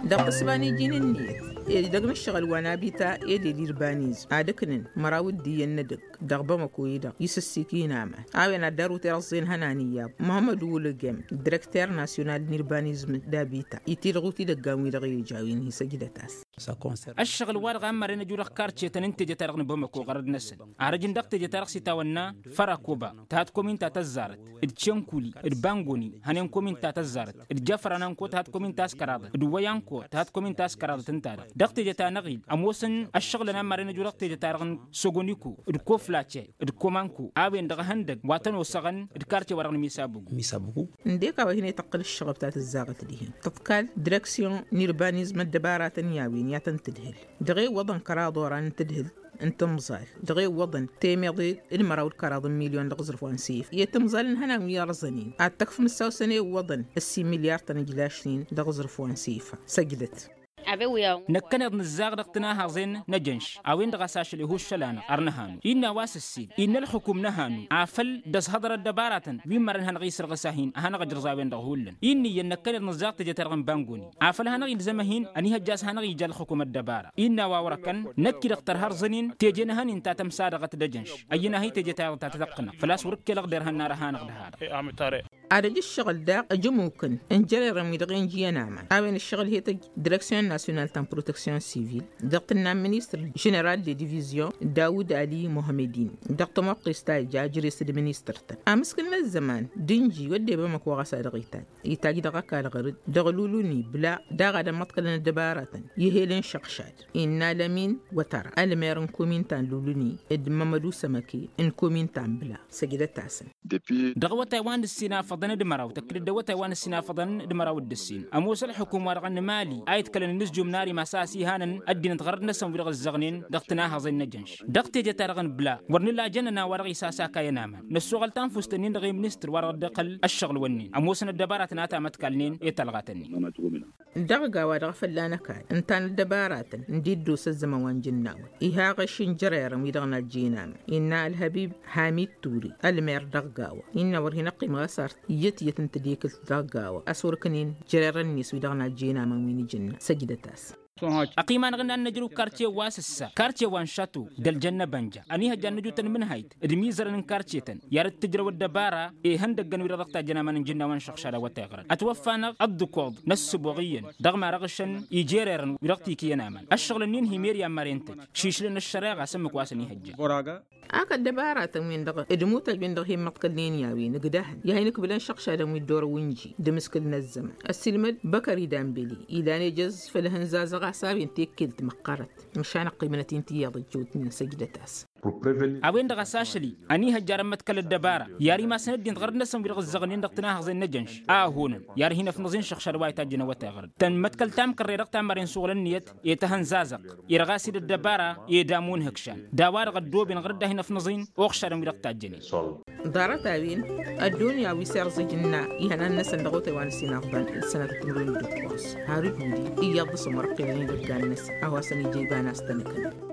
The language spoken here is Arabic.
دق اسباني جين النيت دقن الشغل وانا بيتا يدي ليربانيز عادكنن مراود دي الندق دغبا مكويدا يسسيكين عما انا دارو ترزين هنانيا محمد ولجم ديريكتور ناسيونال نيربانيزم دابيتا يتيرغوتي دغامي دغي جاوين هي سجدتاس الشغل وارغ مرينا جورخ كارتشي تننتج ترغن بمكو غرد نسل عرجن دقت جتارخ تاونا فراكوبا تات كومين تاتزارت ادشنكولي ادبانغوني هنن كومين تاتزارت ادجفرانان كو تات كومين تاسكراد دويان كو تات كومين تاسكراد تنتار دقت جتا نغيل اموسن الشغل انا مرينا جورخ تجتارغن سوغونيكو ادكوفلاتشي ادكومانكو اوين دغ هندق واتن وسغن ادكارتشي ورغن ميسابوغو نديكا وهنا تقل الشغل تاعت الزاغت دي تتقال ديريكسيون نيربانيزم الدبارات ياوين ياتن تدهل دغي وضن كرادوران تدهل انتمزال دغي وضن تيميضي المراود كراض مليون دغزرفوان سيف يتمزال هنا مليار زنين عتكف مساو سنه وضن السي مليار تنجلاشنين دغزرفوان سيف سجدت نكنا نزاغ دقتنا هازين نجنش اوين دغاساش اللي هو الشلانة ارنهانو إنا واس السيد إن الحكوم نهانو عافل دس هضر الدبارة بمرن هنغيسر غساهين هنا غجرزاوين دغهولن إني ينكنا نزاغ تجترغن بانغوني عافل هنغي الزمهين أني هجاس هنغي جال حكوم الدبارة إنا واوركن نكي دقتر هرزنين تيجينهن انتا تمسادغة دجنش أينا هي تجتاغ تتدقنا فلاس وركي لغدر هنار هانغ دهار عدد الشغل دا جموكن انجري رمي دغين جياناما اوين الشغل هي ديريكسيون ناسيونال تان بروتكسيون سيفيل دقتنا مينيستر جنرال دي ديفيزيون داود علي محمدين دقت موقيس تاي جاجري سيد مينيستر تا امسكن الزمان دنجي ودي بمكو غسا دغيتا يتاجي دغا كالغرد دغلولوني بلا داغا دمتكلن الدبارات يهيلن شقشات إنا لمين وترى الميرن كومين تان لولوني اد ممدو سمكي ان كومين تان بلا سجدت تاسن دغوا تايوان السينا فضن دمراو تكرد دغوا تايوان السينا فضن دمراو الدسين اموس الحكومه رغن مالي ايت كلن نسجم ناري مساسي هانن ادين تغرد نسم في الزغنين دغتنا هزين نجنش دغت جتارغن بلا ورن لا جننا ورغي ساسا كايناما نسوغل تنفستنين دغي منستر ورد دقل الشغل ونين اموسن الدبارات ناتا متكلنين يتلغاتني دغا ودغ فلانا كاي انتان الدبارات نديدو سزموان جناو إيها غشين جريرم يدغنا الجينام إنا الحبيب حميد توري المير دغاوة إنا ورهنا قيمة صارت يتنتديك الدغاوة أسوركنين جرير النيس ويدغنا الجينام ومين جنة سجدتاس أقيمان غنا نجرو كارتيه واسسا كارتيه وان شاتو دل جنة بنجا أنيها جنة تن من هايت دميزرن كارتيه تن يارد تجرو الدبارة هندق جنوير رقتا جنا من جنة وان شخشارة وتغرد أتوفانا الدكوض نس بوغيا دغم رغشن يجيرن ورقتي كينامن الشغل نين هيميريا مارينتج شيشلن الشراغ سمك واسني هجا براغا أكد دبارة من دغ دموت بين دغ هم متقلين ياوي نقده يهينك بلان شخشارة من الدور وينجي دمسكل نزم السلمد بكري دامبلي إذا نجز فلهنزازغ سابين تيكلت مقارت مشان قيمة انتياض الجود من سجدتاس أوين دغ ساشلي أني هجار متكل الدبارة ياري ما سندين تغرد نسم في الزغنين دقتناه زين نجنش هون ياري هنا في نزين شخشر واي تاجنا وتغرد تن متكل تام كرر رقتا مرين صغر النيت يتهنزازق يرغاسي الدبارة يدامون هكشان داوار غدو بين غرد هنا في نزين وخشر من رقتا جني دارت أوين الدنيا ويسير زجنا يهنا الناس ندغوت وان سينافبان السنة تمرين دكوس هاري بودي إياد سمر قلني لقان الناس أهواسني جيبان استنكن